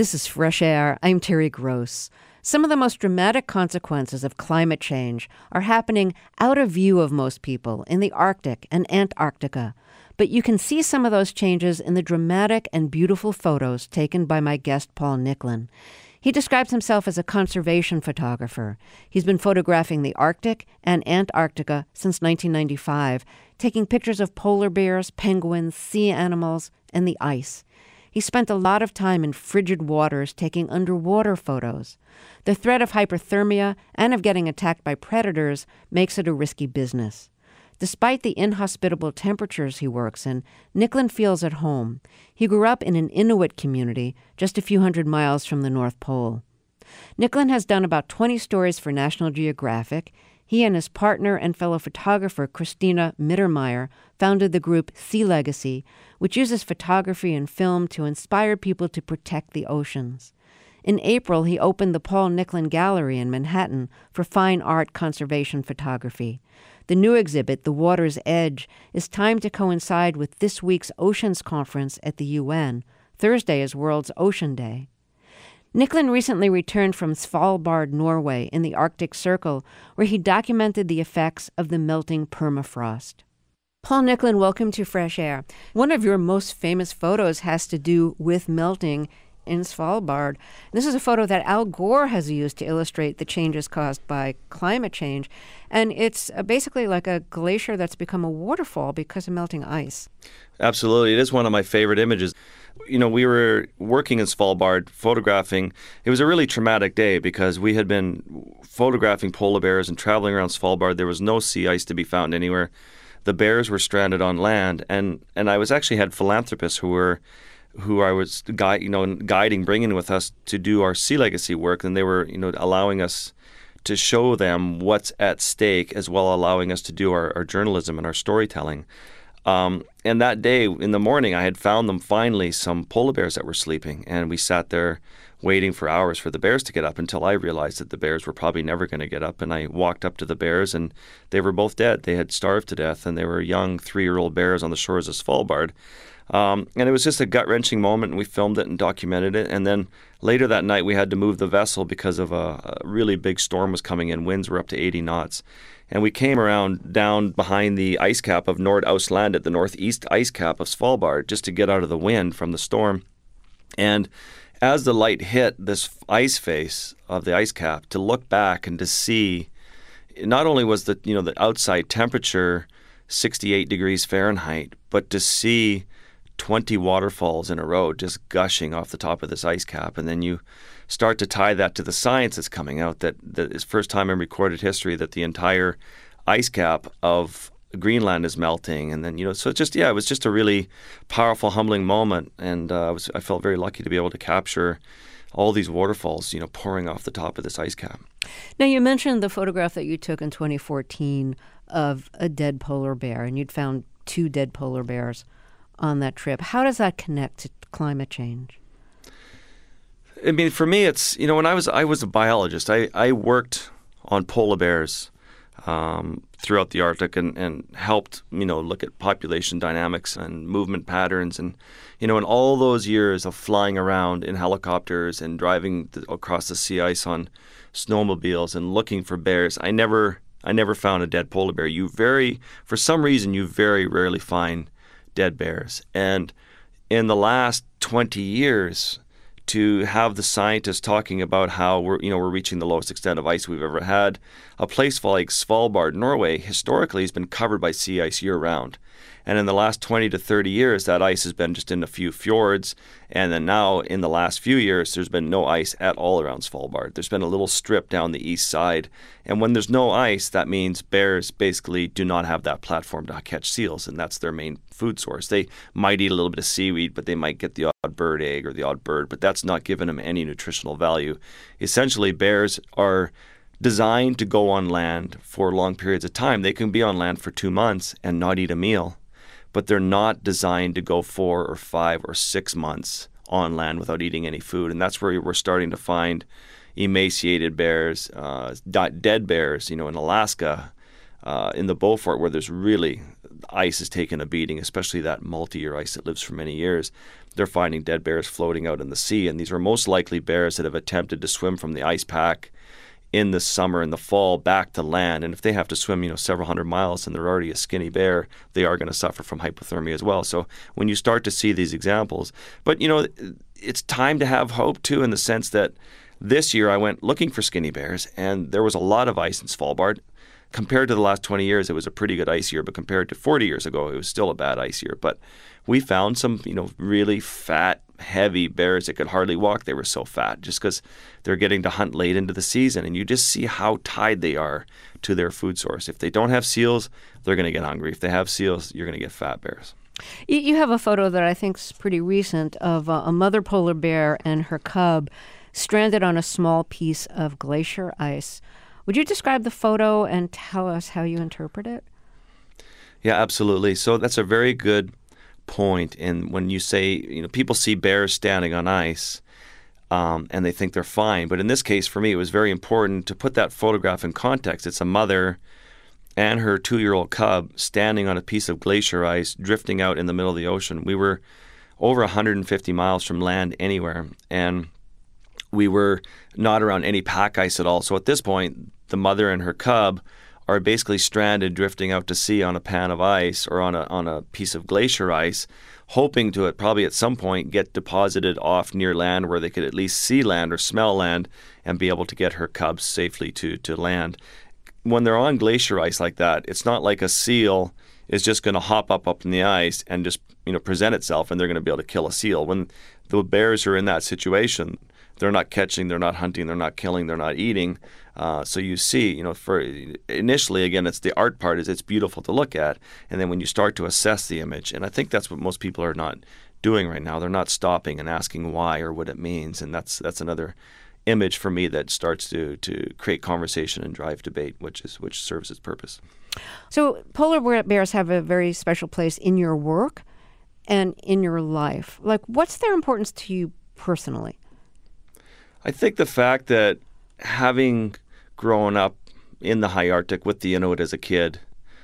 This is Fresh Air. I'm Terry Gross. Some of the most dramatic consequences of climate change are happening out of view of most people in the Arctic and Antarctica. But you can see some of those changes in the dramatic and beautiful photos taken by my guest, Paul Nicklin. He describes himself as a conservation photographer. He's been photographing the Arctic and Antarctica since 1995, taking pictures of polar bears, penguins, sea animals, and the ice. He spent a lot of time in frigid waters taking underwater photos. The threat of hypothermia and of getting attacked by predators makes it a risky business. Despite the inhospitable temperatures he works in, Nicklin feels at home. He grew up in an Inuit community just a few hundred miles from the North Pole. Nicklin has done about 20 stories for National Geographic. He and his partner and fellow photographer Christina Mittermeier founded the group Sea Legacy, which uses photography and film to inspire people to protect the oceans. In April, he opened the Paul Nicklin Gallery in Manhattan for fine art conservation photography. The new exhibit, The Water's Edge, is timed to coincide with this week's Oceans Conference at the UN. Thursday is World's Ocean Day. Nicklin recently returned from Svalbard, Norway, in the Arctic Circle, where he documented the effects of the melting permafrost. Paul Nicklin, welcome to Fresh Air. One of your most famous photos has to do with melting in Svalbard. This is a photo that Al Gore has used to illustrate the changes caused by climate change. And it's basically like a glacier that's become a waterfall because of melting ice. Absolutely. It is one of my favorite images. You know, we were working in Svalbard, photographing. It was a really traumatic day because we had been photographing polar bears and traveling around Svalbard. There was no sea ice to be found anywhere. The bears were stranded on land. And I was actually had philanthropists who I was guiding, bringing with us to do our Sea Legacy work. And they were, allowing us to show them what's at stake, as well allowing us to do our journalism and our storytelling. And that day in the morning, I had found them finally some polar bears that were sleeping. And we sat there waiting for hours for the bears to get up until I realized that the bears were probably never going to get up. And I walked up to the bears and they were both dead. They had starved to death and they were young 3-year-old bears on the shores of Svalbard. And it was just a gut-wrenching moment, and we filmed it and documented it. And then later that night, we had to move the vessel because of a really big storm was coming in. Winds were up to 80 knots. And we came around down behind the ice cap of Nordaustlandet, the northeast ice cap of Svalbard, just to get out of the wind from the storm. And as the light hit this ice face of the ice cap, to look back and to see, not only was the outside temperature 68 degrees Fahrenheit, but to see 20 waterfalls in a row just gushing off the top of this ice cap. And then you start to tie that to the science that's coming out that is first time in recorded history that the entire ice cap of Greenland is melting. And then, so it was just a really powerful, humbling moment. And I felt very lucky to be able to capture all these waterfalls, pouring off the top of this ice cap. Now, you mentioned the photograph that you took in 2014 of a dead polar bear, and you'd found 2 dead polar bears on that trip. How does that connect to climate change? I mean, for me, it's, when I was a biologist, I worked on polar bears throughout the Arctic and helped, look at population dynamics and movement patterns. And, in all those years of flying around in helicopters and driving across the sea ice on snowmobiles and looking for bears, I never found a dead polar bear. For some reason, you very rarely find dead bears. And in the last 20 years, to have the scientists talking about how we're reaching the lowest extent of ice we've ever had, a place like Svalbard, Norway, historically has been covered by sea ice year-round. And in the last 20 to 30 years, that ice has been just in a few fjords. And then now, in the last few years, there's been no ice at all around Svalbard. There's been a little strip down the east side. And when there's no ice, that means bears basically do not have that platform to catch seals, and that's their main food source. They might eat a little bit of seaweed, but they might get the odd bird egg or the odd bird, but that's not giving them any nutritional value. Essentially, bears are designed to go on land for long periods of time. They can be on land for 2 months and not eat a meal, but they're not designed to go 4 or 5 or 6 months on land without eating any food. And that's where we're starting to find emaciated bears, dead bears, in Alaska, in the Beaufort, where there's really ice has taken a beating, especially that multi-year ice that lives for many years. they're finding dead bears floating out in the sea. And these are most likely bears that have attempted to swim from the ice pack in the summer and the fall back to land. And if they have to swim, several hundred miles and they're already a skinny bear, they are going to suffer from hypothermia as well. So when you start to see these examples, but it's time to have hope too, in the sense that this year I went looking for skinny bears and there was a lot of ice in Svalbard. Compared to the last 20 years, it was a pretty good ice year, but compared to 40 years ago, it was still a bad ice year. But we found some, really fat, heavy bears that could hardly walk. They were so fat just because they're getting to hunt late into the season. And you just see how tied they are to their food source. If they don't have seals, they're going to get hungry. If they have seals, you're going to get fat bears. You have a photo that I think is pretty recent of a mother polar bear and her cub stranded on a small piece of glacier ice. Would you describe the photo and tell us how you interpret it? Yeah, absolutely. So that's a very good point. And when you say, people see bears standing on ice and they think they're fine. But in this case, for me, it was very important to put that photograph in context. It's a mother and her 2-year-old cub standing on a piece of glacier ice drifting out in the middle of the ocean. We were over 150 miles from land anywhere. And we were not around any pack ice at all. So at this point, the mother and her cub are basically stranded, drifting out to sea on a pan of ice or on a piece of glacier ice, hoping to probably at some point get deposited off near land where they could at least see land or smell land and be able to get her cubs safely to land. When they're on glacier ice like that, it's not like a seal is just going to hop up in the ice and just present itself and they're going to be able to kill a seal. When the bears are in that situation, they're not catching, they're not hunting, they're not killing, they're not eating. So you see, for initially, again, it's the art part, is it's beautiful to look at. And then when you start to assess the image, and I think that's what most people are not doing right now. They're not stopping and asking why or what it means. And that's another image for me that starts to create conversation and drive debate, which serves its purpose. So polar bears have a very special place in your work and in your life. Like, what's their importance to you personally? I think the fact that having grown up in the high Arctic with the Inuit as a kid,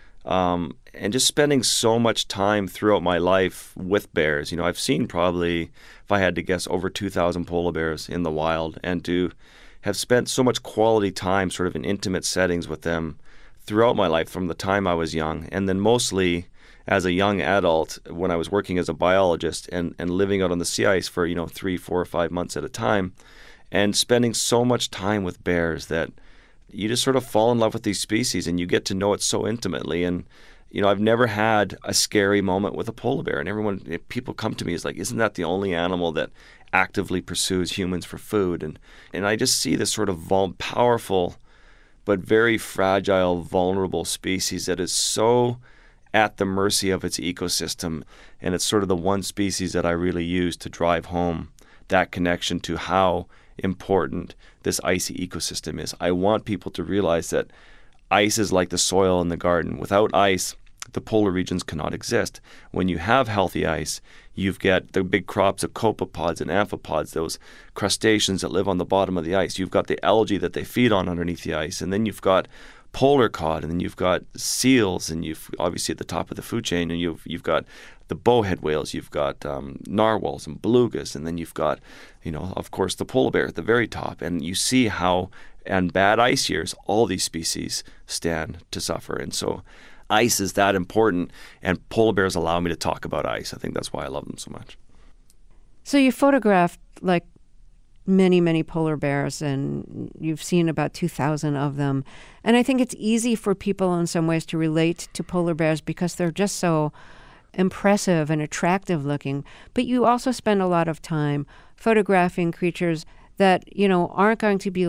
and just spending so much time throughout my life with bears, I've seen probably, if I had to guess, over 2,000 polar bears in the wild, and to have spent so much quality time sort of in intimate settings with them throughout my life from the time I was young, and then mostly as a young adult when I was working as a biologist and living out on the sea ice for 3, 4, or 5 months at a time, and spending so much time with bears that you just sort of fall in love with these species and you get to know it so intimately. And I've never had a scary moment with a polar bear, and people come to me is like, isn't that the only animal that actively pursues humans for food? And I just see this sort of powerful but very fragile, vulnerable species that is so at the mercy of its ecosystem. And it's sort of the one species that I really use to drive home that connection to how important this icy ecosystem is. I want people to realize that ice is like the soil in the garden. Without ice, the polar regions cannot exist. When you have healthy ice, you've got the big crops of copepods and amphipods, those crustaceans that live on the bottom of the ice. You've got the algae that they feed on underneath the ice, and then you've got polar cod, and then you've got seals, and you've obviously at the top of the food chain, and you've got the bowhead whales, you've got narwhals and belugas, and then you've got, of course, the polar bear at the very top. And you see how, in bad ice years, all these species stand to suffer. And so ice is that important, and polar bears allow me to talk about ice. I think that's why I love them so much. So you photographed, many, many polar bears, and you've seen about 2,000 of them. And I think it's easy for people in some ways to relate to polar bears because they're just so impressive and attractive looking. But you also spend a lot of time photographing creatures that, aren't going to be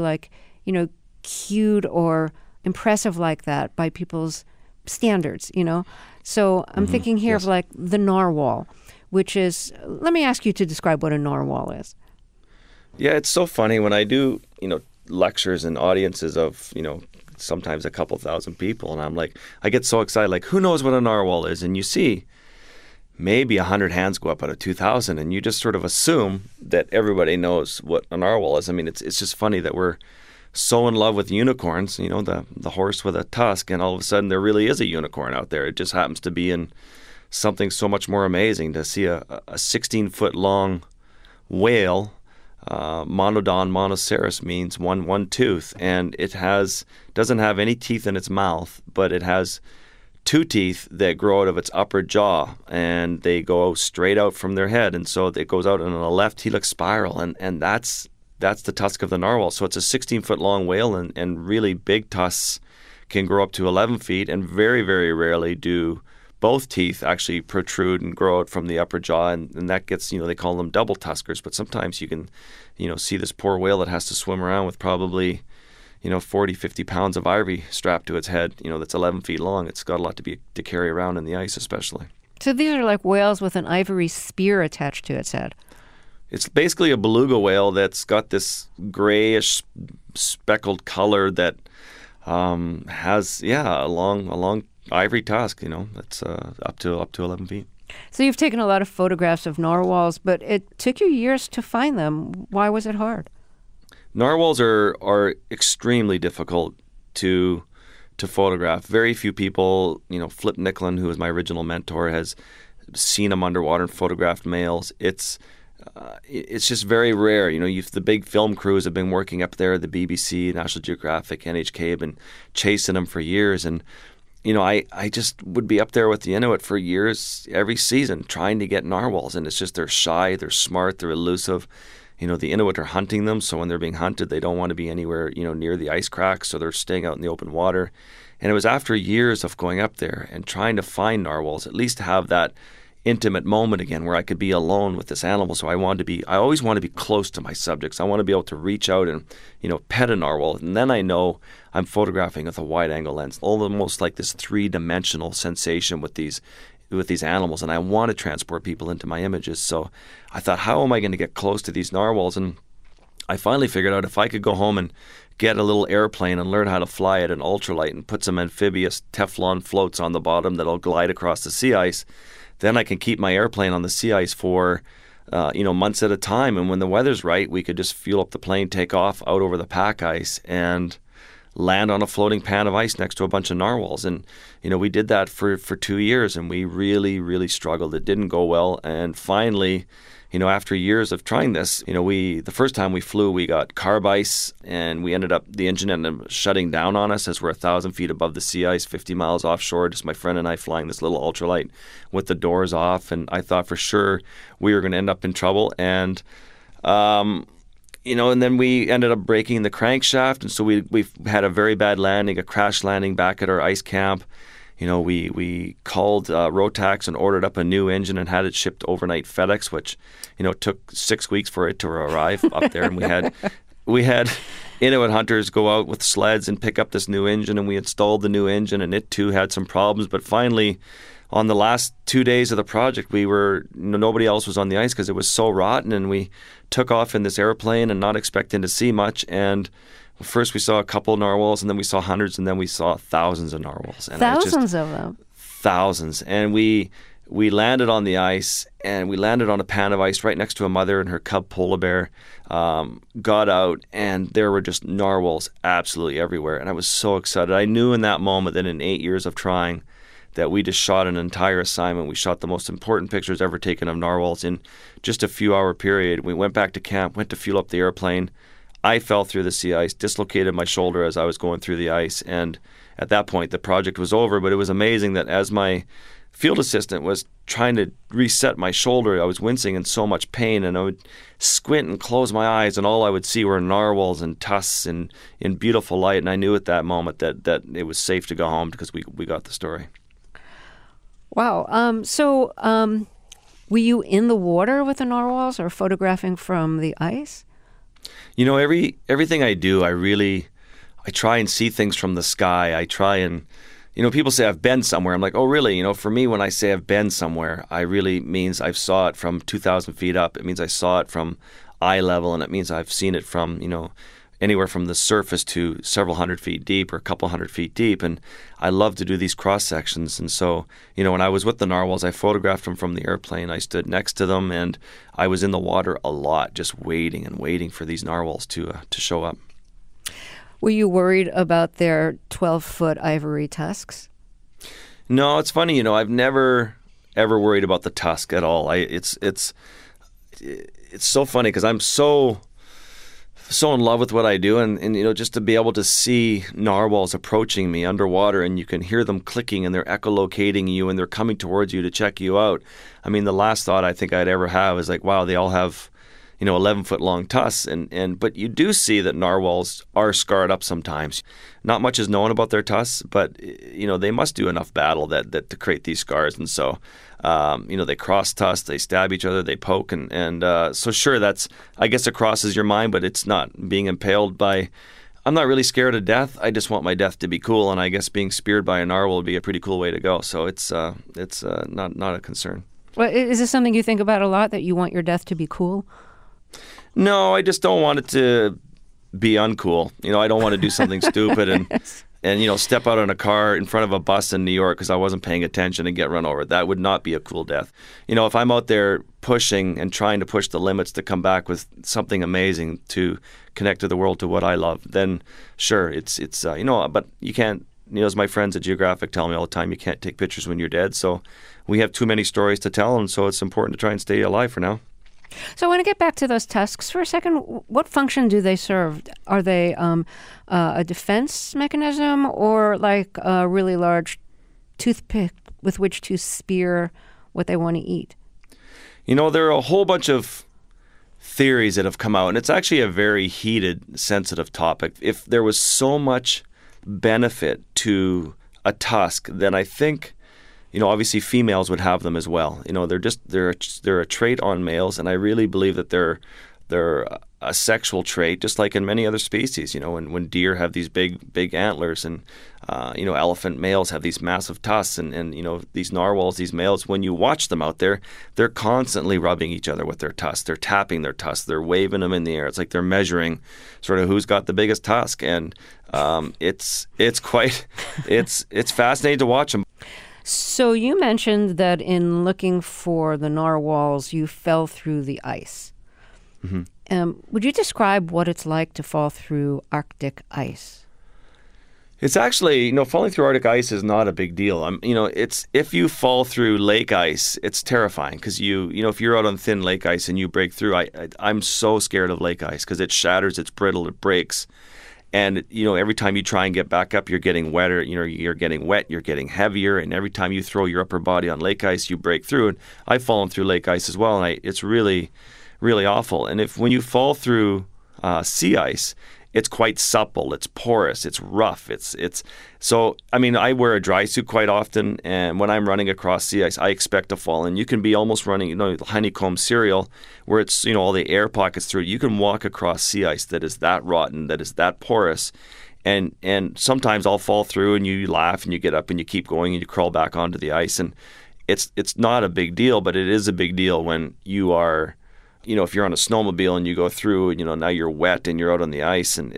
cute or impressive like that by people's standards, So I'm thinking here of the narwhal, which is, let me ask you to describe what a narwhal is. Yeah, it's so funny when I do, lectures and audiences of, sometimes a couple thousand people, and I'm like, I get so excited, who knows what a narwhal is? And you see maybe 100 hands go up out of 2,000, and you just sort of assume that everybody knows what a narwhal is. I mean, it's just funny that we're so in love with unicorns, the horse with a tusk, and all of a sudden there really is a unicorn out there. It just happens to be in something so much more amazing to see a 16-foot long whale. Monodon monoceros means one tooth, and it doesn't have any teeth in its mouth, but it has 2 teeth that grow out of its upper jaw, and they go straight out from their head, and so it goes out in a left helix spiral, and that's the tusk of the narwhal. So it's a 16-foot long whale, and really big tusks can grow up to 11 feet, and very, very rarely do both teeth actually protrude and grow out from the upper jaw, and that gets, they call them double tuskers. But sometimes you can, see this poor whale that has to swim around with probably, 40, 50 pounds of ivory strapped to its head, that's 11 feet long. It's got a lot to carry around in the ice, especially. So these are like whales with an ivory spear attached to its head. It's basically a beluga whale that's got this grayish speckled color that has, a long ivory tusk, that's up to 11 feet. So you've taken a lot of photographs of narwhals, but it took you years to find them. Why was it hard? Narwhals are extremely difficult to photograph. Very few people, Flip Nicklin, who was my original mentor, has seen them underwater and photographed males. It's just very rare. The big film crews have been working up there, the BBC, National Geographic, NHK, have been chasing them for years. And, I just would be up there with the Inuit for years, every season, trying to get narwhals. And it's just they're shy, they're smart, they're elusive. The Inuit are hunting them, so when they're being hunted, they don't want to be anywhere, near the ice cracks, so they're staying out in the open water. And it was after years of going up there and trying to find narwhals, at least have that intimate moment again where I could be alone with this animal. So I always want to be close to my subjects. I want to be able to reach out and, pet a narwhal. And then I know I'm photographing with a wide angle lens, almost like this 3-dimensional sensation with these animals. And I want to transport people into my images. So I thought, how am I going to get close to these narwhals? And I finally figured out if I could go home and get a little airplane and learn how to fly at an ultralight and put some amphibious Teflon floats on the bottom that'll glide across the sea ice, then I can keep my airplane on the sea ice for, months at a time. And when the weather's right, we could just fuel up the plane, take off out over the pack ice, and land on a floating pan of ice next to a bunch of narwhals. And, we did that for 2 years, and we really, really struggled. It didn't go well. And finally, after years of trying this, the first time we flew, we got carb ice, and the engine ended up shutting down on us as we're 1,000 feet above the sea ice, 50 miles offshore, just my friend and I flying this little ultralight with the doors off. And I thought for sure we were going to end up in trouble. And, and then we ended up breaking the crankshaft. And so we had a very bad landing, a crash landing back at our ice camp. We called Rotax and ordered up a new engine and had it shipped overnight FedEx, which, took 6 weeks for it to arrive up there. And we had Inuit hunters go out with sleds and pick up this new engine, and we installed the new engine, and it too had some problems. But finally, on the last 2 days of the project, nobody else was on the ice because it was so rotten, and we took off in this airplane and not expecting to see much. And first we saw a couple of narwhals, and then we saw hundreds, and then we saw thousands of narwhals. And thousands of them? Thousands. And we landed on the ice, and we landed on a pan of ice right next to a mother and her cub polar bear. Got out, and there were just narwhals absolutely everywhere. And I was so excited. I knew in that moment that in 8 years of trying that we just shot an entire assignment. We shot the most important pictures ever taken of narwhals in just a few-hour period. We went back to camp, went to fuel up the airplane. I fell through the sea ice, dislocated my shoulder as I was going through the ice, and at that point the project was over. But it was amazing that as my field assistant was trying to reset my shoulder, I was wincing in so much pain, and I would squint and close my eyes, and all I would see were narwhals and tusks in beautiful light. And I knew at that moment that it was safe to go home because we got the story. Wow. So were you in the water with the narwhals or photographing from the ice? Everything I do, I try and see things from the sky. I try and, people say I've been somewhere. I'm like, oh, really? For me, when I say I've been somewhere, I really means I've saw it from 2,000 feet up. It means I saw it from eye level, and it means I've seen it from, anywhere from the surface to several hundred feet deep or a couple hundred feet deep. And I love to do these cross sections. And so, when I was with the narwhals, I photographed them from the airplane. I stood next to them, and I was in the water a lot, just waiting and waiting for these narwhals to show up. Were you worried about their 12-foot ivory tusks? No, it's funny. I've never ever worried about the tusk at all. It's so funny because I'm so in love with what I do, and just to be able to see narwhals approaching me underwater, and you can hear them clicking, and they're echolocating you, and they're coming towards you to check you out. I mean, the last thought I think I'd ever have is like, wow, they all have 11-foot long tusks, but you do see that narwhals are scarred up sometimes. Not much is known about their tusks, but they must do enough battle that to create these scars, and so they cross tusks, they stab each other, they poke, and so sure, that's, I guess it crosses your mind, but it's not. Being impaled by, I'm not really scared of death. I just want my death to be cool, and I guess being speared by a narwhal would be a pretty cool way to go. So it's not a concern. Well, is this something you think about a lot, that you want your death to be cool? No, I just don't want it to be uncool. I don't want to do something stupid and step out on a car in front of a bus in New York because I wasn't paying attention and get run over. That would not be a cool death. If I'm out there pushing and trying to push the limits to come back with something amazing to connect to the world, to what I love, then sure, it's but you can't, as my friends at Geographic tell me all the time, you can't take pictures when you're dead. So we have too many stories to tell, and so it's important to try and stay alive for now. So I want to get back to those tusks for a second. What function do they serve? Are they a defense mechanism, or like a really large toothpick with which to spear what they want to eat? There are a whole bunch of theories that have come out, and it's actually a very heated, sensitive topic. If there was so much benefit to a tusk, then I think obviously females would have them as well. They're a trait on males, and I really believe that they're a sexual trait, just like in many other species. When deer have these big antlers, and elephant males have these massive tusks, and these narwhals, these males, when you watch them out there, they're constantly rubbing each other with their tusks. They're tapping their tusks. They're waving them in the air. It's like they're measuring sort of who's got the biggest tusk, and it's fascinating to watch them. So you mentioned that in looking for the narwhals, you fell through the ice. Mm-hmm. Would you describe what it's like to fall through Arctic ice? It's actually, falling through Arctic ice is not a big deal. It's if you fall through lake ice, it's terrifying because if you're out on thin lake ice and you break through, I'm so scared of lake ice because it shatters, it's brittle, it breaks. And, every time you try and get back up, you're getting wetter, you're getting wet, you're getting heavier. And every time you throw your upper body on lake ice, you break through. And I've fallen through lake ice as well. And it's really, really awful. And when you fall through sea ice, it's quite supple, it's porous, it's rough. So I wear a dry suit quite often. And when I'm running across sea ice, I expect to fall. And you can be almost running, honeycomb cereal, where it's, all the air pockets through. You can walk across sea ice that is that rotten, that is that porous. And sometimes I'll fall through, and you laugh and you get up and you keep going and you crawl back onto the ice. And it's not a big deal, but it is a big deal when you are, if you're on a snowmobile and you go through, and now you're wet and you're out on the ice, and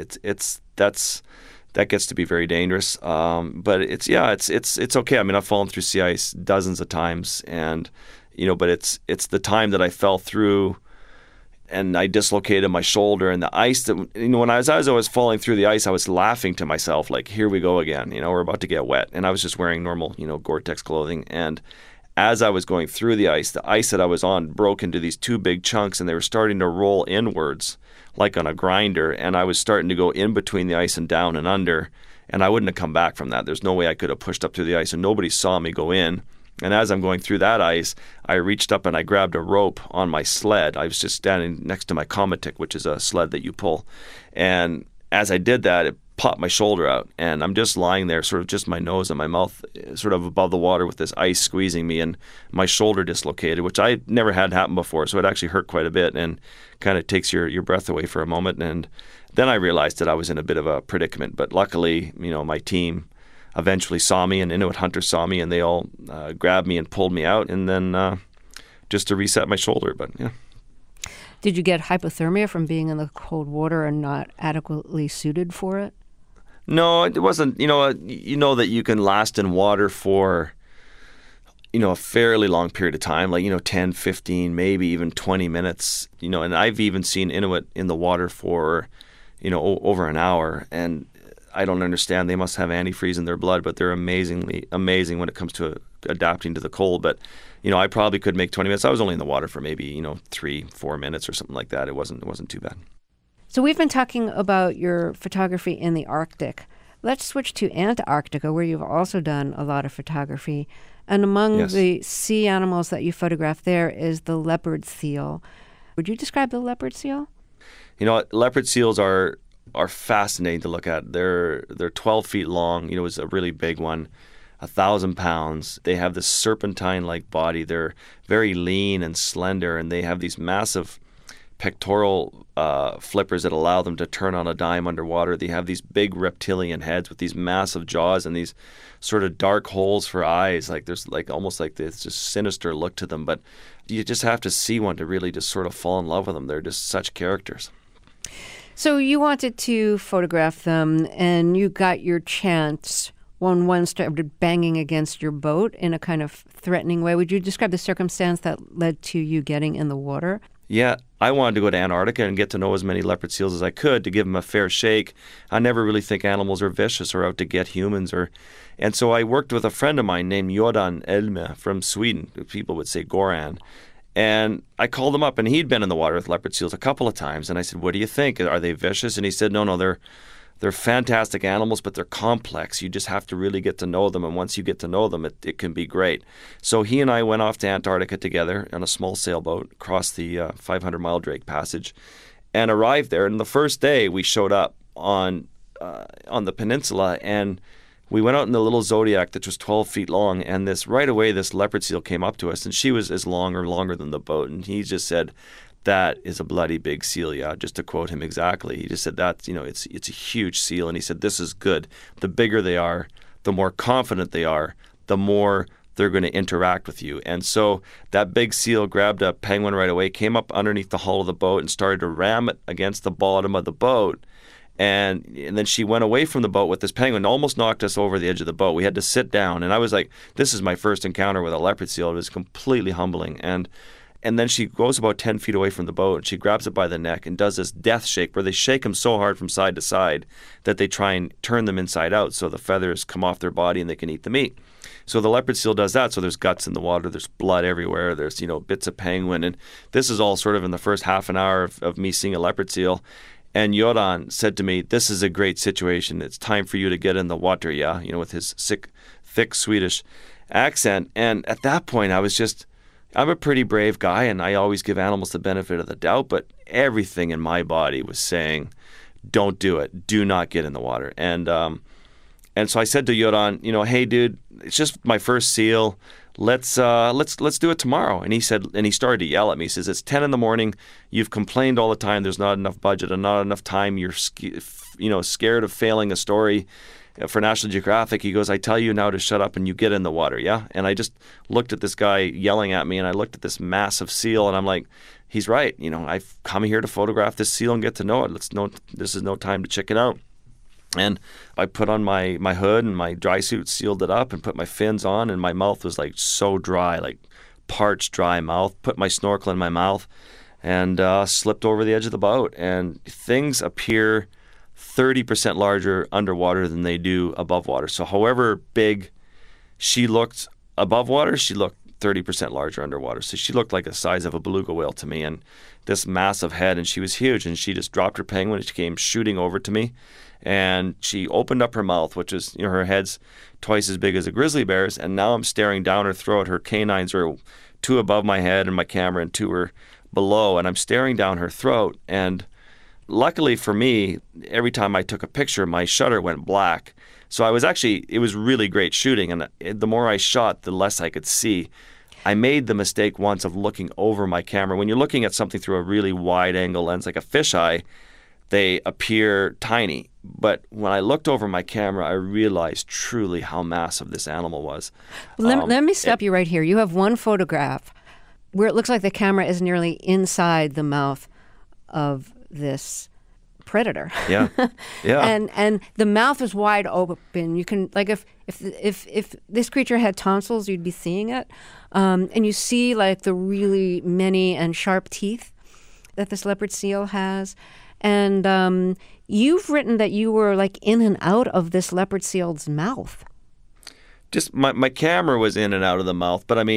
that gets to be very dangerous. But it's okay. I've fallen through sea ice dozens of times, and but it's the time that I fell through and I dislocated my shoulder, and the ice that when as I was falling through the ice, I was laughing to myself like, here we go again. We're about to get wet, and I was just wearing normal Gore-Tex clothing. And as I was going through the ice that I was on broke into these two big chunks, and they were starting to roll inwards like on a grinder, and I was starting to go in between the ice and down and under, and I wouldn't have come back from that. There's no way I could have pushed up through the ice, and nobody saw me go in. And as I'm going through that ice, I reached up and I grabbed a rope on my sled. I was just standing next to my Comatic, which is a sled that you pull. And as I did that, it popped my shoulder out, and I'm just lying there, sort of just my nose and my mouth sort of above the water with this ice squeezing me, and my shoulder dislocated, which I never had happen before, so it actually hurt quite a bit and kind of takes your breath away for a moment. And then I realized that I was in a bit of a predicament, but luckily, my team eventually saw me, and Inuit hunters saw me, and they all grabbed me and pulled me out, and then just to reset my shoulder. But yeah. Did you get hypothermia from being in the cold water and not adequately suited for it? No, it wasn't. That you can last in water for, a fairly long period of time, like, 10, 15, maybe even 20 minutes, and I've even seen Inuit in the water for, over an hour. And I don't understand. They must have antifreeze in their blood, but they're amazing when it comes to adapting to the cold. But, I probably could make 20 minutes. I was only in the water for maybe 3-4 minutes or something like that. It wasn't too bad. So we've been talking about your photography in the Arctic. Let's switch to Antarctica, where you've also done a lot of photography. And among the sea animals that you photograph there is the leopard seal. Would you describe the leopard seal? Leopard seals are fascinating to look at. They're 12 feet long. It was a really big one, 1,000 pounds. They have this serpentine-like body. They're very lean and slender, and they have these massive pectoral flippers that allow them to turn on a dime underwater. They have these big reptilian heads with these massive jaws and these sort of dark holes for eyes. Like there's almost like this just sinister look to them. But you just have to see one to really just sort of fall in love with them. They're just such characters. So you wanted to photograph them, and you got your chance when one started banging against your boat in a kind of threatening way. Would you describe the circumstance that led to you getting in the water? Yeah, I wanted to go to Antarctica and get to know as many leopard seals as I could to give them a fair shake. I never really think animals are vicious or out to get humans. And so I worked with a friend of mine named Jordan Elme from Sweden. People would say Goran. And I called him up, and he'd been in the water with leopard seals a couple of times. And I said, what do you think? Are they vicious? And he said, no, they're fantastic animals, but they're complex. You just have to really get to know them. And once you get to know them, it can be great. So he and I went off to Antarctica together on a small sailboat, across the 500-mile Drake Passage, and arrived there. And the first day we showed up on the peninsula, and we went out in the little Zodiac that was 12 feet long, and right away this leopard seal came up to us, and she was as long or longer than the boat. And he just said, that is a bloody big seal, yeah, just to quote him exactly. He just said that, it's a huge seal. And he said, this is good. The bigger they are, the more confident they are, the more they're going to interact with you. And so that big seal grabbed a penguin right away, came up underneath the hull of the boat and started to ram it against the bottom of the boat. And then she went away from the boat with this penguin, almost knocked us over the edge of the boat. We had to sit down. And I was like, this is my first encounter with a leopard seal. It was completely humbling. And then she goes about 10 feet away from the boat, and she grabs it by the neck and does this death shake where they shake them so hard from side to side that they try and turn them inside out so the feathers come off their body and they can eat the meat. So the leopard seal does that. So there's guts in the water, there's blood everywhere, there's bits of penguin. And this is all sort of in the first half an hour of me seeing a leopard seal. And Jordan said to me, this is a great situation. It's time for you to get in the water, yeah? With his thick Swedish accent. And at that point, I'm a pretty brave guy, and I always give animals the benefit of the doubt, but everything in my body was saying, don't do it. Do not get in the water. And so I said to Jordan, hey, dude, it's just my first seal. Let's do it tomorrow. And he started to yell at me. He says, it's 10 in the morning. You've complained all the time. There's not enough budget and not enough time. You're, scared of failing a story for National Geographic. He goes, I tell you now to shut up and you get in the water, yeah? And I just looked at this guy yelling at me, and I looked at this massive seal, and I'm like, he's right. I've come here to photograph this seal and get to know it. This is no time to chicken out. And I put on my hood and my dry suit, sealed it up, and put my fins on, and my mouth was like so dry, like parched, dry mouth. Put my snorkel in my mouth and slipped over the edge of the boat. And things appear 30% larger underwater than they do above water. So however big she looked above water, she looked 30% larger underwater. So she looked like the size of a beluga whale to me, and this massive head, and she was huge. And she just dropped her penguin, and she came shooting over to me. And she opened up her mouth, which is, her head's twice as big as a grizzly bear's. And now I'm staring down her throat. Her canines are 2 above my head and my camera, and 2 are below. And I'm staring down her throat. And luckily for me, every time I took a picture, my shutter went black. So it was really great shooting. And the more I shot, the less I could see. I made the mistake once of looking over my camera. When you're looking at something through a really wide angle lens, like a fisheye, they appear tiny. But when I looked over my camera, I realized truly how massive this animal was. Let me stop you right here. You have one photograph where it looks like the camera is nearly inside the mouth of this predator. Yeah, yeah. and the mouth is wide open. You can, like, if this creature had tonsils, you'd be seeing it. And you see like the really many and sharp teeth that this leopard seal has. And you've written that you were like in and out of this leopard seal's mouth. Just my camera was in and out of the mouth, but I mean,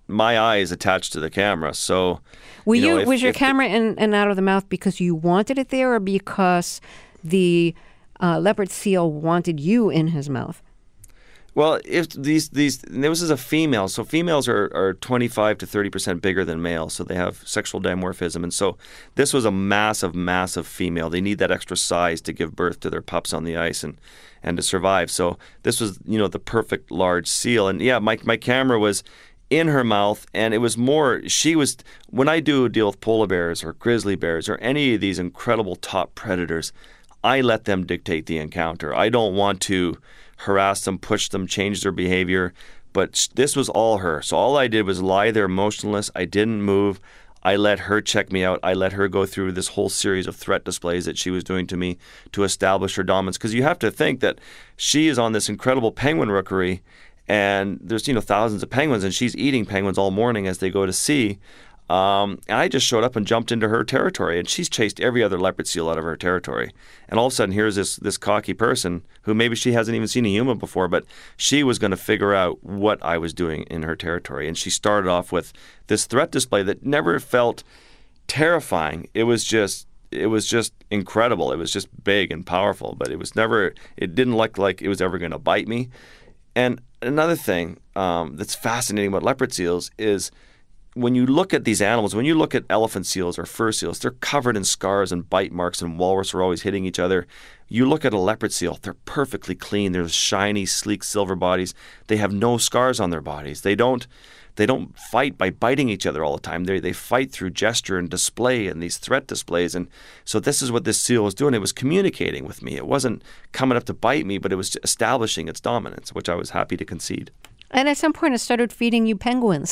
my eye is attached to the camera. So, was your camera in and out of the mouth because you wanted it there, or because the leopard seal wanted you in his mouth? Well, if this is a female, so females are 25 to 30% bigger than males, so they have sexual dimorphism, and so this was a massive, massive female. They need that extra size to give birth to their pups on the ice and to survive. So this was, the perfect large seal, and yeah, my camera was in her mouth, and it was more. When I do a deal with polar bears or grizzly bears or any of these incredible top predators, I let them dictate the encounter. I don't want to harass them, push them, change their behavior. But this was all her. So all I did was lie there motionless. I didn't move. I let her check me out. I let her go through this whole series of threat displays that she was doing to me to establish her dominance. Because you have to think that she is on this incredible penguin rookery, and there's thousands of penguins, and she's eating penguins all morning as they go to sea. And I just showed up and jumped into her territory, and she's chased every other leopard seal out of her territory. And all of a sudden, here's this cocky person who maybe she hasn't even seen a human before, but she was going to figure out what I was doing in her territory. And she started off with this threat display that never felt terrifying. It was just incredible. It was just big and powerful, but it didn't look like it was ever going to bite me. And another thing that's fascinating about leopard seals is, when you look at these animals, when you look at elephant seals or fur seals, they're covered in scars and bite marks, and walrus are always hitting each other. You look at a leopard seal, they're perfectly clean. They're shiny, sleek silver bodies. They have no scars on their bodies. They don't fight by biting each other all the time. They fight through gesture and display and these threat displays. And so this is what this seal was doing. It was communicating with me. It wasn't coming up to bite me, but it was establishing its dominance, which I was happy to concede. And at some point, it started feeding you penguins.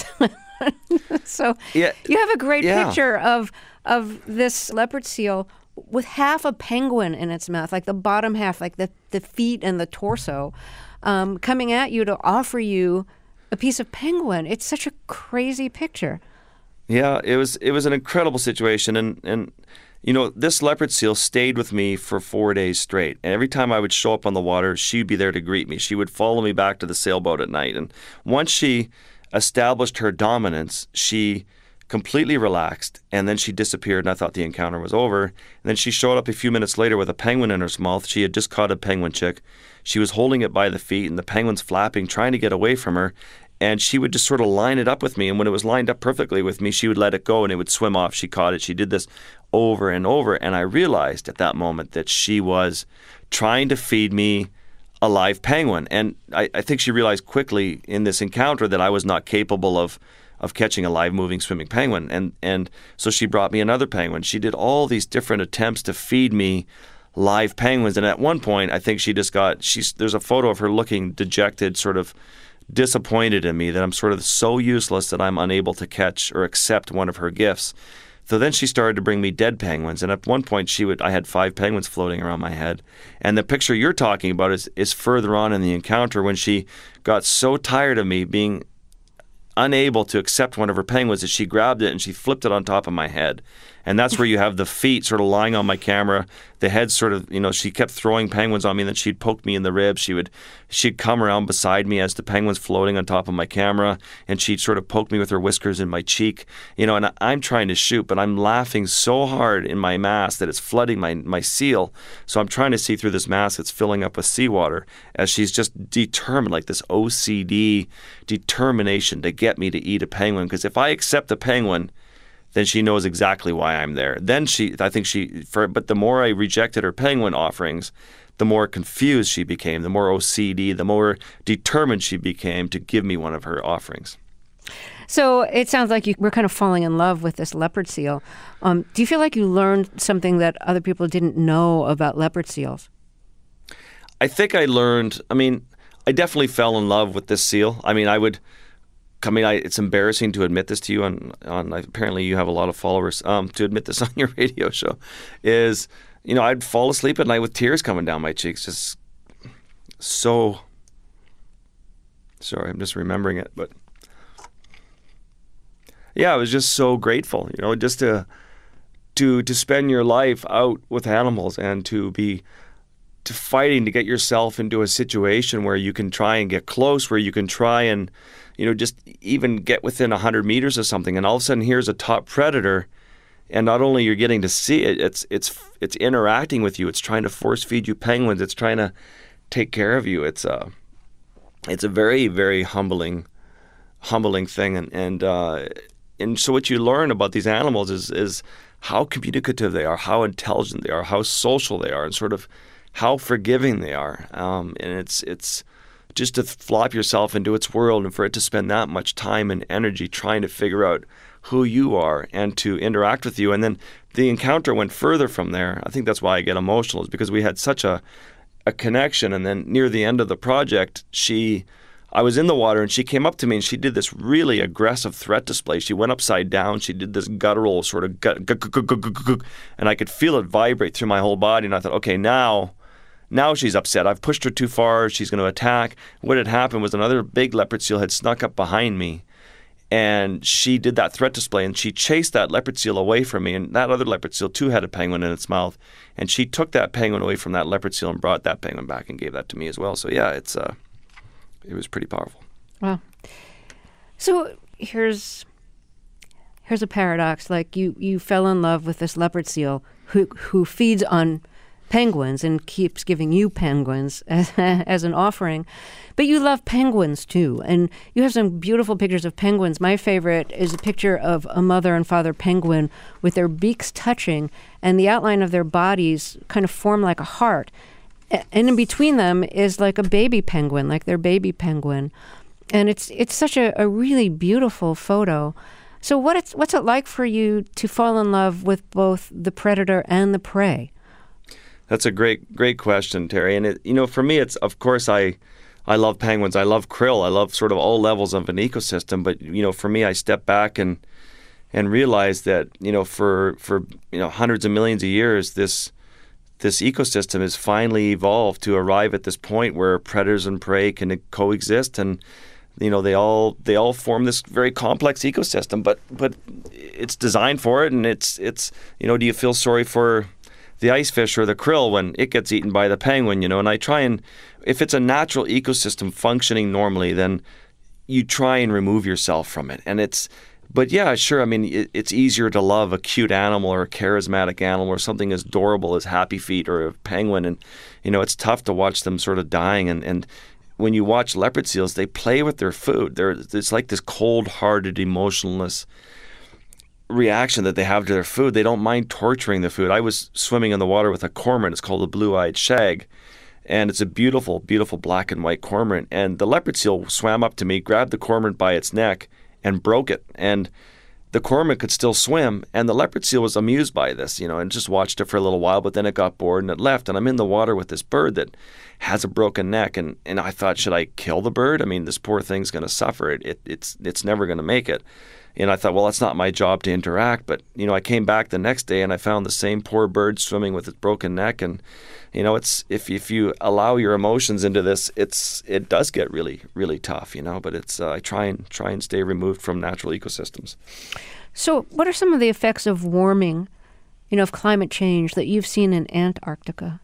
So yeah, you have a great picture of this leopard seal with half a penguin in its mouth, like the bottom half, like the feet and the torso, coming at you to offer you a piece of penguin. It's such a crazy picture. Yeah, it was an incredible situation, and this leopard seal stayed with me for 4 days straight. And every time I would show up on the water, she'd be there to greet me. She would follow me back to the sailboat at night. And once she established her dominance, she completely relaxed, and then she disappeared, and I thought the encounter was over. And then she showed up a few minutes later with a penguin in her mouth. She had just caught a penguin chick. She was holding it by the feet, and the penguin's flapping, trying to get away from her. And she would just sort of line it up with me, and when it was lined up perfectly with me, she would let it go, and it would swim off. She caught it. She did this over and over, and I realized at that moment that she was trying to feed me a live penguin. And I think she realized quickly in this encounter that I was not capable of catching a live moving swimming penguin. And so she brought me another penguin. She did all these different attempts to feed me live penguins. And at one point, I think there's a photo of her looking dejected, sort of disappointed in me that I'm sort of so useless that I'm unable to catch or accept one of her gifts. So then she started to bring me dead penguins, and at one point I had 5 penguins floating around my head. And the picture you're talking about is further on in the encounter, when she got so tired of me being unable to accept one of her penguins that she grabbed it and she flipped it on top of my head. And that's where you have the feet sort of lying on my camera, the head sort of, she kept throwing penguins on me, and then she'd poke me in the ribs. She'd come around beside me as the penguin's floating on top of my camera, and she'd sort of poke me with her whiskers in my cheek, and I'm trying to shoot, but I'm laughing so hard in my mask that it's flooding my seal. So I'm trying to see through this mask that's filling up with seawater as she's just determined, like this OCD determination to get me to eat a penguin. Because if I accept the penguin, then she knows exactly why I'm there. But the more I rejected her penguin offerings, the more confused she became, the more OCD, the more determined she became to give me one of her offerings. So it sounds like you were kind of falling in love with this leopard seal. Do you feel like you learned something that other people didn't know about leopard seals? I think I definitely fell in love with this seal. It's embarrassing to admit this to you apparently you have a lot of followers, to admit this on your radio show, is, I'd fall asleep at night with tears coming down my cheeks, just so, sorry, I'm just remembering it, but yeah, I was just so grateful, just to spend your life out with animals and to fighting to get yourself into a situation where you can try and get close, where you can try and, just even get within 100 meters of something. And all of a sudden, here's a top predator. And not only you're getting to see it, it's interacting with you. It's trying to force feed you penguins. It's trying to take care of you. It's a very, very humbling thing. And so what you learn about these animals is how communicative they are, how intelligent they are, how social they are, and sort of how forgiving they are. And it's just to flop yourself into its world and for it to spend that much time and energy trying to figure out who you are and to interact with you. And then the encounter went further from there. I think that's why I get emotional, is because we had such a connection. And then near the end of the project, I was in the water and she came up to me and she did this really aggressive threat display. She went upside down. She did this guttural sort of and I could feel it vibrate through my whole body. And I thought, okay, now she's upset. I've pushed her too far. She's going to attack. What had happened was another big leopard seal had snuck up behind me. And she did that threat display, and she chased that leopard seal away from me. And that other leopard seal, too, had a penguin in its mouth. And she took that penguin away from that leopard seal and brought that penguin back and gave that to me as well. So, yeah, it was pretty powerful. Wow. So here's a paradox. Like you fell in love with this leopard seal who feeds on penguins and keeps giving you penguins as an offering. But you love penguins, too, and you have some beautiful pictures of penguins. My favorite is a picture of a mother and father penguin with their beaks touching, and the outline of their bodies kind of form like a heart. And in between them is like a baby penguin, like their baby penguin. And it's such a really beautiful photo. So what's it like for you to fall in love with both the predator and the prey? That's a great question, Terry. And for me, it's, of course, I love penguins. I love krill. I love sort of all levels of an ecosystem. But for me, I step back and realize that for hundreds of millions of years, this ecosystem has finally evolved to arrive at this point where predators and prey can coexist, and they all form this very complex ecosystem. But it's designed for it, and it's do you feel sorry for the ice fish or the krill when it gets eaten by the penguin, and I try and, if it's a natural ecosystem functioning normally, then you try and remove yourself from it. But yeah, sure, I mean, it's easier to love a cute animal or a charismatic animal or something as adorable as Happy Feet or a penguin, and, it's tough to watch them sort of dying, and when you watch leopard seals, they play with their food. It's like this cold-hearted, emotionless reaction that they have to their food. They don't mind torturing the food. I was swimming in the water with a cormorant. It's called a blue-eyed shag, and it's a beautiful, beautiful black and white cormorant. And the leopard seal swam up to me, grabbed the cormorant by its neck, and broke it. And the cormorant could still swim, and the leopard seal was amused by this, and just watched it for a little while, but then it got bored and it left. And I'm in the water with this bird that has a broken neck, and I thought, should I kill the bird? I mean, this poor thing's going to suffer. It's never going to make it. And I thought, well, it's not my job to interact. But, I came back the next day and I found the same poor bird swimming with its broken neck. And, it's if you allow your emotions into this, it does get really, really tough, But it's I try and stay removed from natural ecosystems. So what are some of the effects of warming, of climate change that you've seen in Antarctica?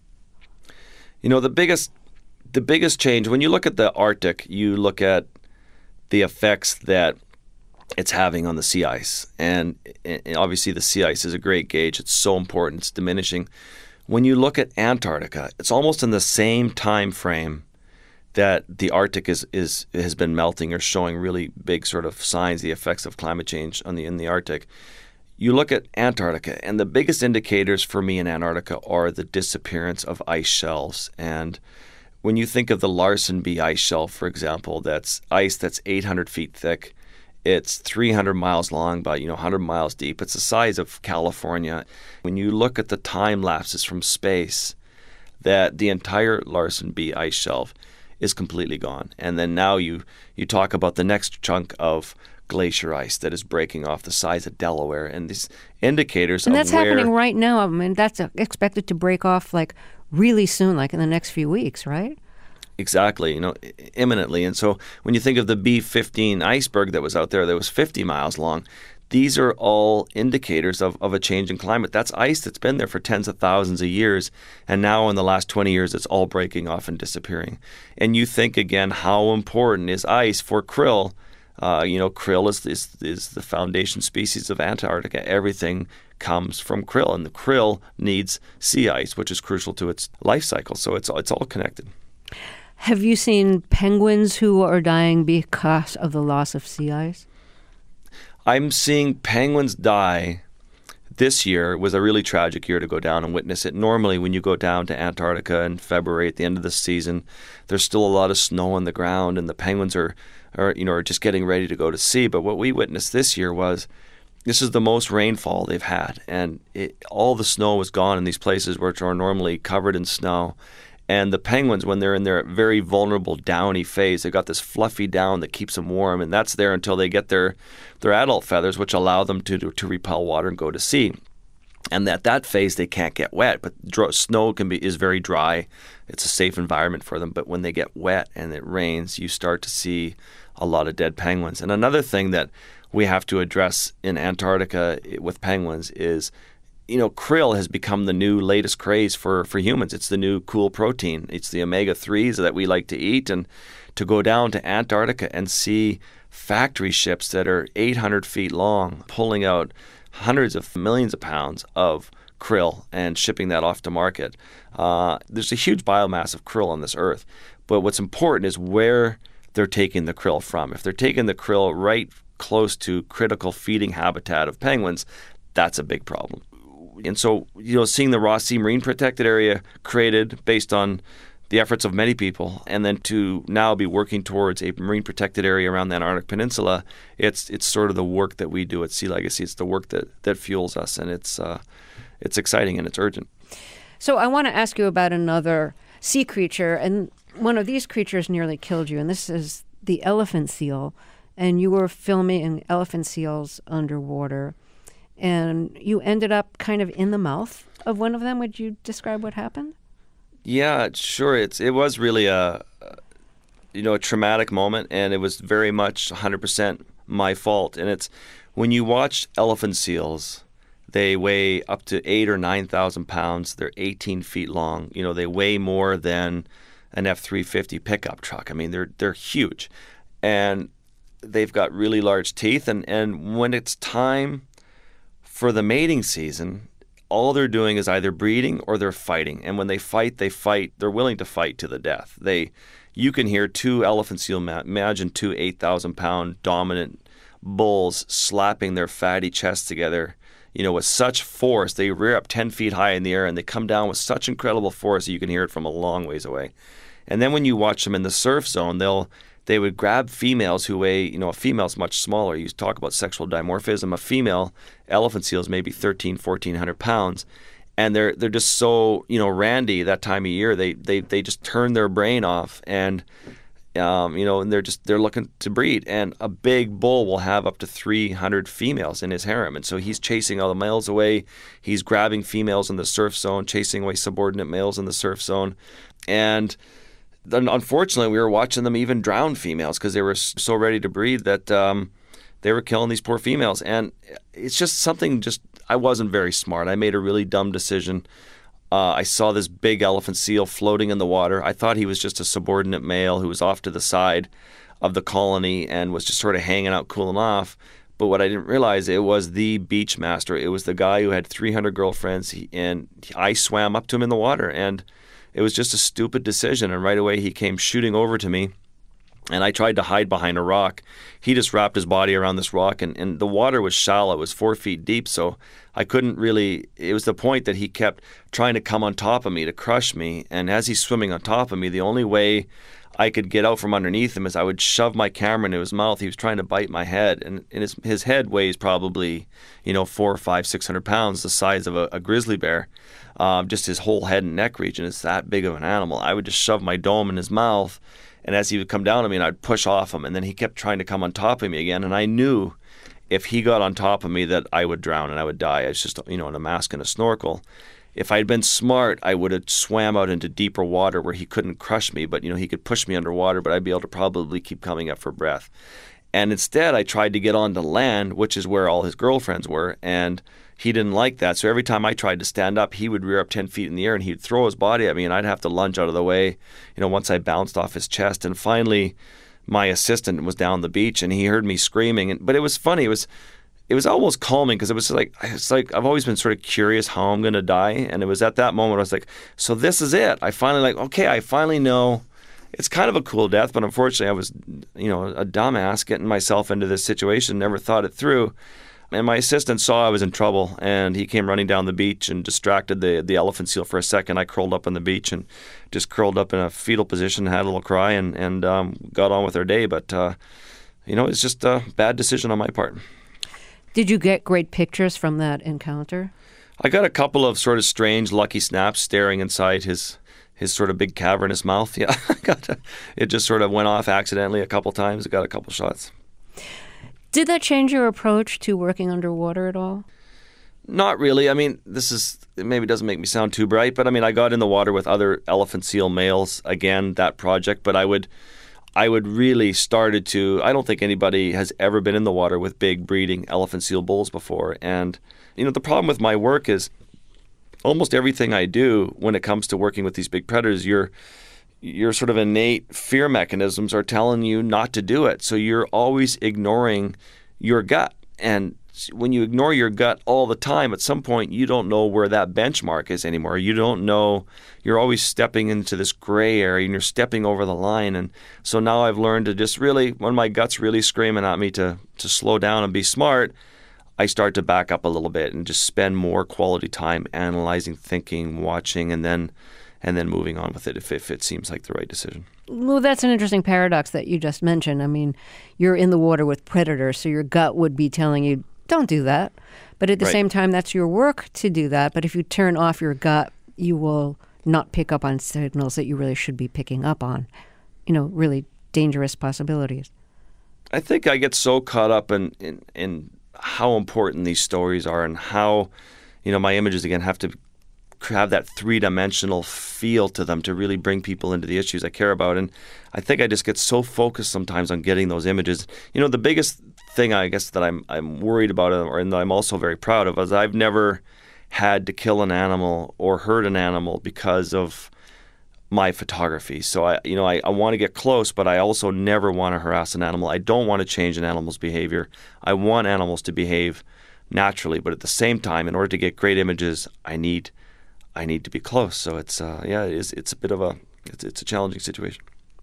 The biggest change, when you look at the Arctic, you look at the effects that it's having on the sea ice. And obviously the sea ice is a great gauge. It's so important. It's diminishing. When you look at Antarctica, it's almost in the same time frame that the Arctic has been melting or showing really big sort of signs, the effects of climate change in the Arctic. You look at Antarctica, and the biggest indicators for me in Antarctica are the disappearance of ice shelves. And when you think of the Larsen B ice shelf, for example, that's ice that's 800 feet thick. It's 300 miles long, about 100 miles deep. It's the size of California. When you look at the time lapses from space, that the entire Larsen B ice shelf is completely gone. And then now you talk about the next chunk of glacier ice that is breaking off the size of Delaware, and these indicators and that's happening right now. I mean, that's expected to break off like really soon, like in the next few weeks, right? Exactly, imminently. And so when you think of the B-15 iceberg that was out there that was 50 miles long, these are all indicators of a change in climate. That's ice that's been there for tens of thousands of years, and now in the last 20 years, it's all breaking off and disappearing. And you think again, how important is ice for krill? Krill is the foundation species of Antarctica. Everything comes from krill, and the krill needs sea ice, which is crucial to its life cycle. So it's all connected. Have you seen penguins who are dying because of the loss of sea ice? I'm seeing penguins die. This year was a really tragic year to go down and witness it. Normally, when you go down to Antarctica in February at the end of the season, there's still a lot of snow on the ground, and the penguins are just getting ready to go to sea. But what we witnessed this year was this is the most rainfall they've had, and all the snow was gone in these places which are normally covered in snow. And the penguins, when they're in their very vulnerable downy phase, they've got this fluffy down that keeps them warm, and that's there until they get their adult feathers, which allow them to repel water and go to sea. And at that phase, they can't get wet, but snow is very dry. It's a safe environment for them. But when they get wet and it rains, you start to see a lot of dead penguins. And another thing that we have to address in Antarctica with penguins is, krill has become the new latest craze for humans. It's the new cool protein. It's the omega-3s that we like to eat. And to go down to Antarctica and see factory ships that are 800 feet long pulling out hundreds of millions of pounds of krill and shipping that off to market. There's a huge biomass of krill on this earth. But what's important is where they're taking the krill from. If they're taking the krill right close to critical feeding habitat of penguins, that's a big problem. And so, seeing the Ross Sea Marine Protected Area created based on the efforts of many people, and then to now be working towards a marine protected area around the Antarctic Peninsula, it's sort of the work that we do at Sea Legacy. It's the work that fuels us, and it's exciting and it's urgent. So I want to ask you about another sea creature, and one of these creatures nearly killed you, and this is the elephant seal. And you were filming elephant seals underwater, and you ended up kind of in the mouth of one of them. Would you describe what happened? Yeah, sure. It was really a traumatic moment, and it was very much 100% my fault. And it's when you watch elephant seals, they weigh up to 8,000 or 9,000 pounds. They're 18 feet long. They weigh more than an F-350 pickup truck. I mean, they're huge, and they've got really large teeth. And when it's time for the mating season, all they're doing is either breeding or they're fighting. And when they fight, they're willing to fight to the death. You can hear two elephant seal, imagine two 8,000-pound dominant bulls slapping their fatty chests together, with such force. They rear up 10 feet high in the air, and they come down with such incredible force that you can hear it from a long ways away. And then when you watch them in the surf zone, they would grab females who weigh, a female's much smaller. You talk about sexual dimorphism. A female elephant seal is maybe 1,400 pounds. And they're just so, randy that time of year. They just turn their brain off, and, and they're looking to breed. And a big bull will have up to 300 females in his harem. And so he's chasing all the males away. He's grabbing females in the surf zone, chasing away subordinate males in the surf zone. And then, unfortunately, we were watching them even drown females because they were so ready to breed that they were killing these poor females. And it's just something I wasn't very smart. I made a really dumb decision. I saw this big elephant seal floating in the water. I thought he was just a subordinate male who was off to the side of the colony and was just sort of hanging out, cooling off. But what I didn't realize, it was the beach master. It was the guy who had 300 girlfriends, and I swam up to him in the water, and it was just a stupid decision, and right away he came shooting over to me, and I tried to hide behind a rock. He just wrapped his body around this rock, and the water was shallow. It was 4 feet deep, so I couldn't really – it was the point that he kept trying to come on top of me to crush me, and as he's swimming on top of me, the only way I could get out from underneath him is I would shove my camera into his mouth. He was trying to bite my head, and his head weighs probably, 400, 500, 600 pounds, the size of a grizzly bear. Just his whole head and neck region is that big of an animal. I would just shove my dome in his mouth, and as he would come down on me, and I'd push off him, and then he kept trying to come on top of me again, and I knew if he got on top of me that I would drown and I would die. I was just, in a mask and a snorkel. If I had been smart, I would have swam out into deeper water where he couldn't crush me, but, he could push me underwater, but I'd be able to probably keep coming up for breath. And instead, I tried to get onto land, which is where all his girlfriends were, and he didn't like that. So every time I tried to stand up, he would rear up 10 feet in the air, and he'd throw his body at me, and I'd have to lunge out of the way, once I bounced off his chest. And finally, my assistant was down the beach, and he heard me screaming. But it was funny. It was almost calming, because it's like I've always been sort of curious how I'm going to die. And it was at that moment I was like, so this is it. I finally know. It's kind of a cool death, but unfortunately I was, a dumbass getting myself into this situation, never thought it through. And my assistant saw I was in trouble, and he came running down the beach and distracted the elephant seal for a second. I curled up on the beach and just curled up in a fetal position, had a little cry, and got on with our day. But, it's just a bad decision on my part. Did you get great pictures from that encounter? I got a couple of sort of strange lucky snaps staring inside his sort of big cavernous mouth. Yeah, it just sort of went off accidentally a couple times. I got a couple shots. Did that change your approach to working underwater at all? Not really. I mean, it maybe doesn't make me sound too bright, but I mean, I got in the water with other elephant seal males, again, that project, but I would really started to, I don't think anybody has ever been in the water with big breeding elephant seal bulls before. And, the problem with my work is almost everything I do when it comes to working with these big predators, your sort of innate fear mechanisms are telling you not to do it. So you're always ignoring your gut. And when you ignore your gut all the time, at some point you don't know where that benchmark is anymore. You don't know. You're always stepping into this gray area, and you're stepping over the line. And so now I've learned to just really, when my gut's really screaming at me to slow down and be smart, I start to back up a little bit and just spend more quality time analyzing, thinking, watching, and then moving on with it if it seems like the right decision. Well, that's an interesting paradox that you just mentioned. I mean, you're in the water with predators, so your gut would be telling you, don't do that. But at the same time, that's your work to do that. But if you turn off your gut, you will not pick up on signals that you really should be picking up on, really dangerous possibilities. I think I get so caught up in how important these stories are, and how, my images, again, have to have that three-dimensional feel to them to really bring people into the issues I care about. And I think I just get so focused sometimes on getting those images. The biggest thing, I guess, that I'm worried about, and that I'm also very proud of, is I've never had to kill an animal or hurt an animal because of my photography. So I want to get close, but I also never want to harass an animal. I don't want to change an animal's behavior. I want animals to behave naturally, but at the same time, in order to get great images, I need to be close. So it's a bit of it's a challenging situation.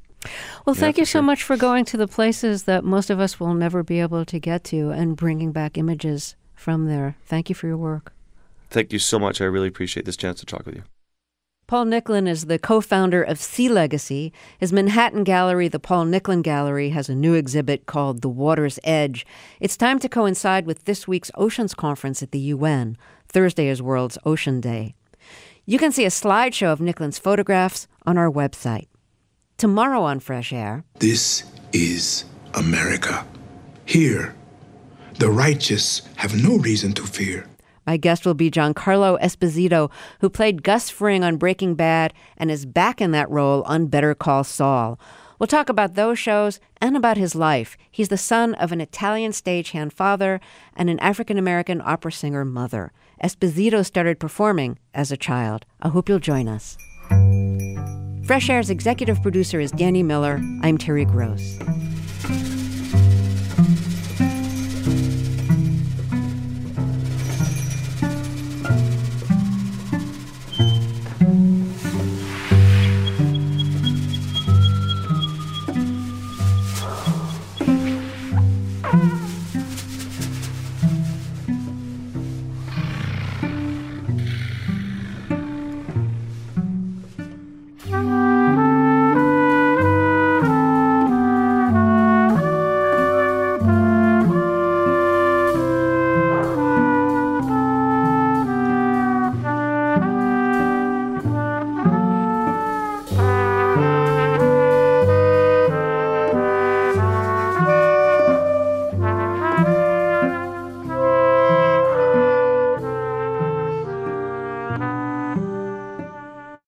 Well, thank you so much for going to the places that most of us will never be able to get to and bringing back images from there. Thank you for your work. Thank you so much. I really appreciate this chance to talk with you. Paul Nicklin is the co-founder of Sea Legacy. His Manhattan gallery, the Paul Nicklin Gallery, has a new exhibit called The Water's Edge. It's time to coincide with this week's Oceans Conference at the UN. Thursday is World's Ocean Day. You can see a slideshow of Nicklin's photographs on our website. Tomorrow on Fresh Air. This is America. Here, the righteous have no reason to fear. My guest will be Giancarlo Esposito, who played Gus Fring on Breaking Bad and is back in that role on Better Call Saul. We'll talk about those shows and about his life. He's the son of an Italian stagehand father and an African-American opera singer mother. Esposito started performing as a child. I hope you'll join us. Fresh Air's executive producer is Danny Miller. I'm Terry Gross.